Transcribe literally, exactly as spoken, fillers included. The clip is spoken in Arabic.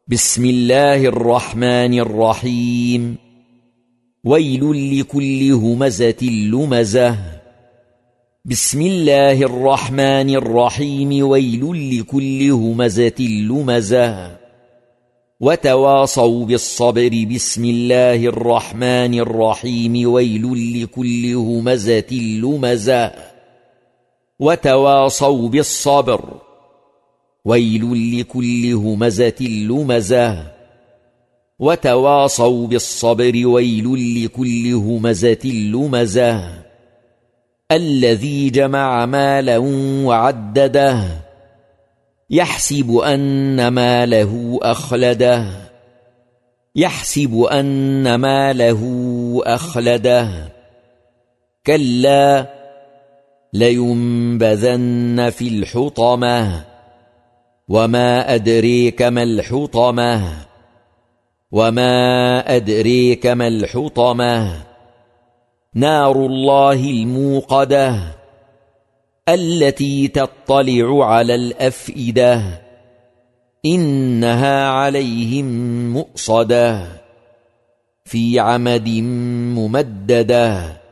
بسم الله الرحمن الرحيم. ويل لكل همزة لمزة. بسم الله الرحمن الرحيم. ويل لكل همزة لمزة. وتواصوا بالصبر. بسم الله الرحمن الرحيم. ويل لكل همزة لمزة. وتواصوا بالصبر. ويل لكل همزة لمزة. وتواصوا بالصبر. ويل لكل همزة لمزة. الذي جمع مالا وعدده يحسب أن ماله أخلده. يحسب أن ماله أخلده. كلا لينبذن في الحطمة. وما أدريك ما الحطمة. وما أدريك ما الحطمة. نار الله الموقدة التي تطلع على الأفئدة. إنها عليهم مؤصدة في عمد ممددة.